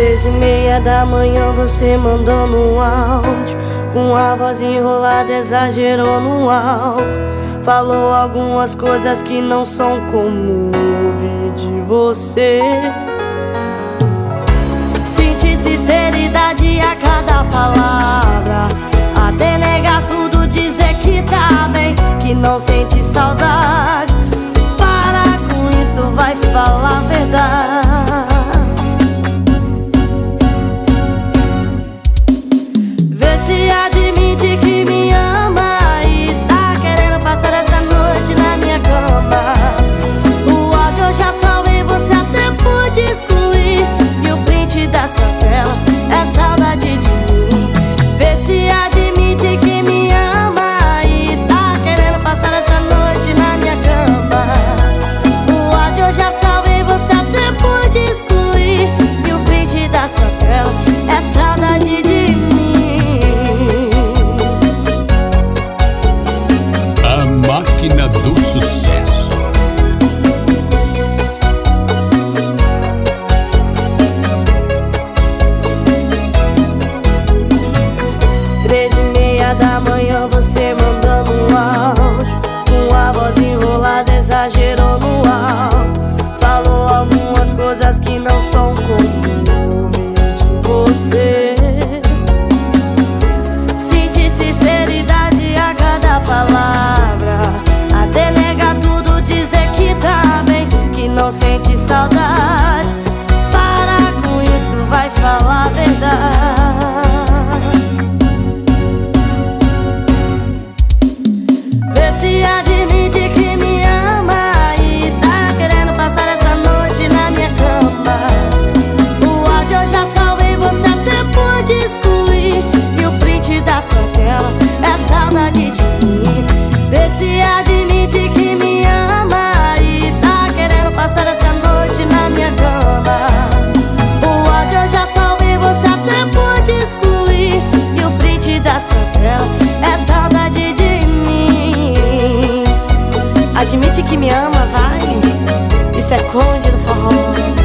3:30 da manhã você mandando um áudio, com a voz enrolada, exagerou no álcool. Falou algumas coisas que não são comum ouvir de você. Senti sinceridade a cada palavra, até negar tudo, dizer que tá bem, que não sente saudade. Para com isso, vai falar a verdade. Vê se admite que me ama e tá querendo passar essa noite na minha cama. O áudio eu já salvei, você até pôde excluir, e o print da sua tela é saudade de mim. Vê se admite que me ama e tá querendo passar essa noite na minha cama. O áudio eu já salvei, você até pôde excluir, e o print da sua tela é saudade de mim. A máquina do sucesso. Três e meia da manhã você mandando um áudio, com a voz enrolada, exagerou no áudio. Falou algumas coisas que não são comum ouvir de você. Senti sinceridade a cada palavra, até negar tudo, dizer que tá bem, que não sente saudade. Para com isso, vai falar a verdade. Vê se admite que me ama e tá querendo passar essa noite na minha cama. O áudio eu já salvei, você até pôde excluir, e o print da sua tela é saudade de mim. Vê se admite que me ama e tá querendo passar essa noite na minha cama. O áudio eu já salvei, você até pôde excluir, e o print da sua tela é saudade de mim. Admite que me ama, vai, e se esconde no forró.